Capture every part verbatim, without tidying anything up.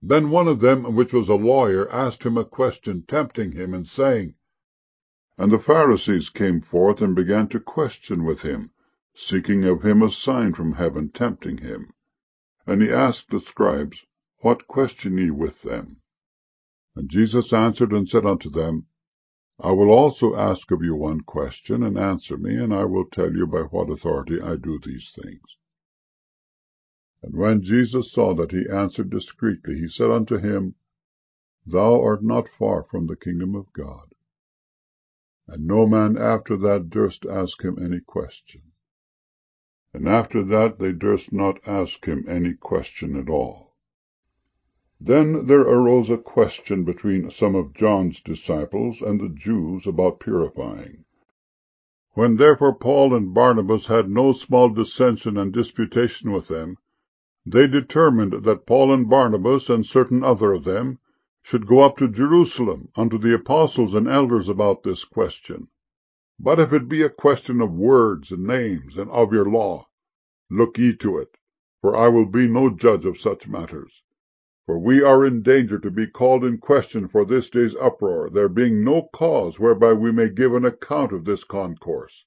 Then one of them, which was a lawyer, asked him a question, tempting him, and saying, And the Pharisees came forth and began to question with him, seeking of him a sign from heaven, tempting him. And he asked the scribes, What question ye with them? And Jesus answered and said unto them, I will also ask of you one question, and answer me, and I will tell you by what authority I do these things. And when Jesus saw that he answered discreetly, he said unto him, Thou art not far from the kingdom of God. And no man after that durst ask him any question. And after that they durst not ask him any question at all. Then there arose a question between some of John's disciples and the Jews about purifying. When therefore Paul and Barnabas had no small dissension and disputation with them, they determined that Paul and Barnabas and certain other of them should go up to Jerusalem unto the apostles and elders about this question. But if it be a question of words and names and of your law, look ye to it, for I will be no judge of such matters. For we are in danger to be called in question for this day's uproar, there being no cause whereby we may give an account of this concourse.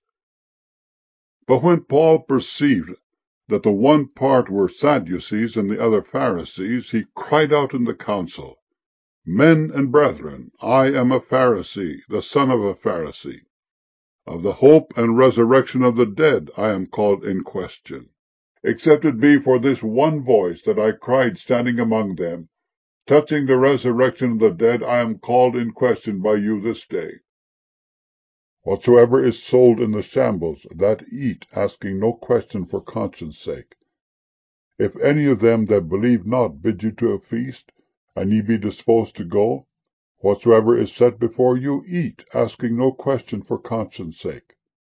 But when Paul perceived that the one part were Sadducees and the other Pharisees, he cried out in the council, Men and brethren, I am a Pharisee, the son of a Pharisee. Of the hope and resurrection of the dead I am called in question. Except it be for this one voice that I cried standing among them, touching the resurrection of the dead I am called in question by you this day. Whatsoever is sold in the shambles, that eat, asking no question for conscience sake. If any of them that believe not bid you to a feast, and ye be disposed to go, whatsoever is set before you, eat, asking no question for conscience sake.